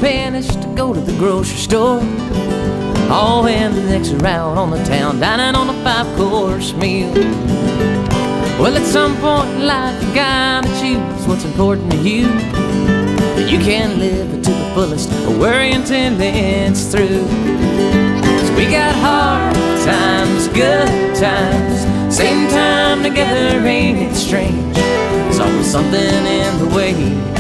pennies to go to the grocery store. Oh, and the next are out on the town, dining on a 5-course meal. Well, at some point in life, you gotta choose what's important to you. You can't live it to the fullest or worry until it's through. 'Cause we got hard times, good times, same time together, ain't it strange? There's always something in the way.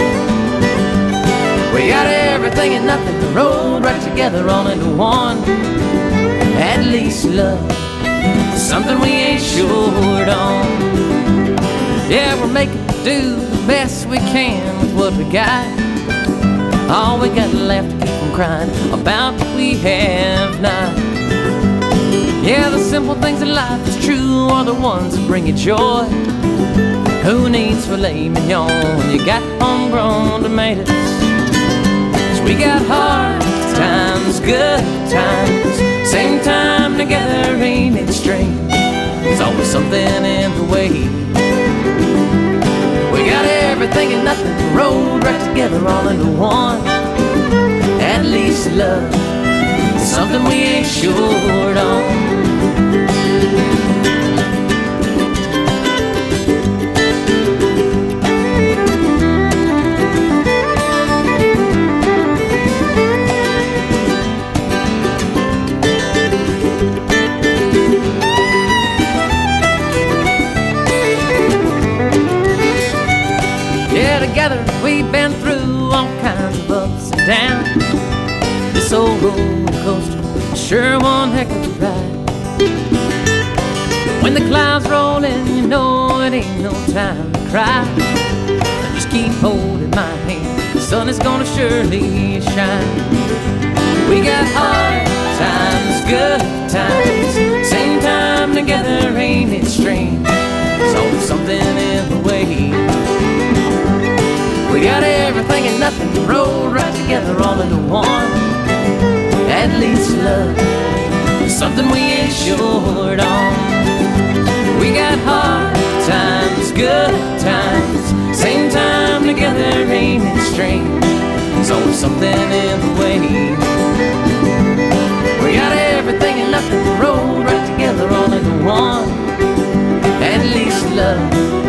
We got everything and nothing rolled right together all into one. At least love is something we ain't short on. Yeah, we're making do the best we can with what we got. All we got left to keep from crying about what we have not. Yeah, the simple things in life is true are the ones that bring you joy. Who needs filet mignon when you got homegrown tomatoes? 'Cause we got hard times, good times, same time together, ain't it strange? There's always something in the way. We got everything and nothing rolled right together all into one. At least love is something we ain't short on. Together we've been through all kinds of ups and downs. This old roller coaster sure one heck of a ride. When the clouds roll in, you know it ain't no time to cry. Just keep holding my hand, the sun is gonna surely shine. We got hard times, good times, same time together, ain't it strange? There's always something in the way. We got everything and nothing rolled right together all into one. At least love is something we ain't short on. We got hard times, good times, same time together, ain't it strange? There's always something in the way. We got everything and nothing rolled right together all into one. At least love